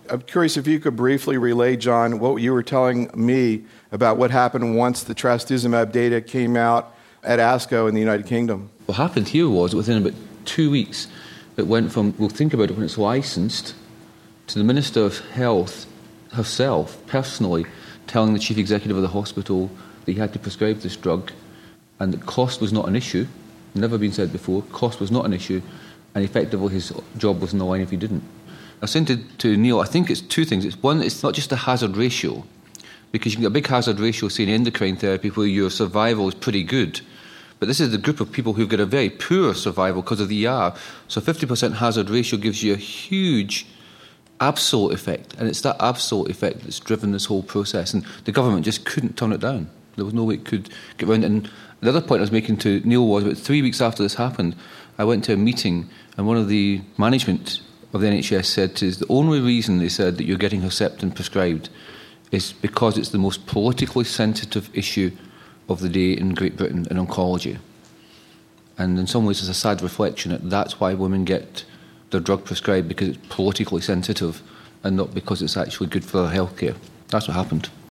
I'm curious if you could briefly relay, John, what you were telling me about what happened once the trastuzumab data came out at ASCO in the United Kingdom. What happened here was within about 2 weeks, it went from, we'll think about it when it's licensed, to the Minister of Health herself, personally, telling the chief executive of the hospital that he had to prescribe this drug and that cost was not an issue, never been said before, cost was not an issue, and effectively his job was on the line if he didn't. I was saying to Neil, I think it's two things. It's one, it's not just a hazard ratio, because you can get a big hazard ratio, say, in endocrine therapy, where your survival is pretty good. But this is the group of people who've got a very poor survival because of the ER. So 50% hazard ratio gives you a huge absolute effect, and it's that absolute effect that's driven this whole process. And the government just couldn't turn it down. There was no way it could get around it. And the other point I was making to Neil was, about 3 weeks after this happened, I went to a meeting, and one of the management of the NHS said to us, the only reason they said that you're getting Herceptin prescribed is because it's the most politically sensitive issue of the day in Great Britain in oncology. And in some ways it's a sad reflection that that's why women get their drug prescribed, because it's politically sensitive and not because it's actually good for their healthcare. That's what happened.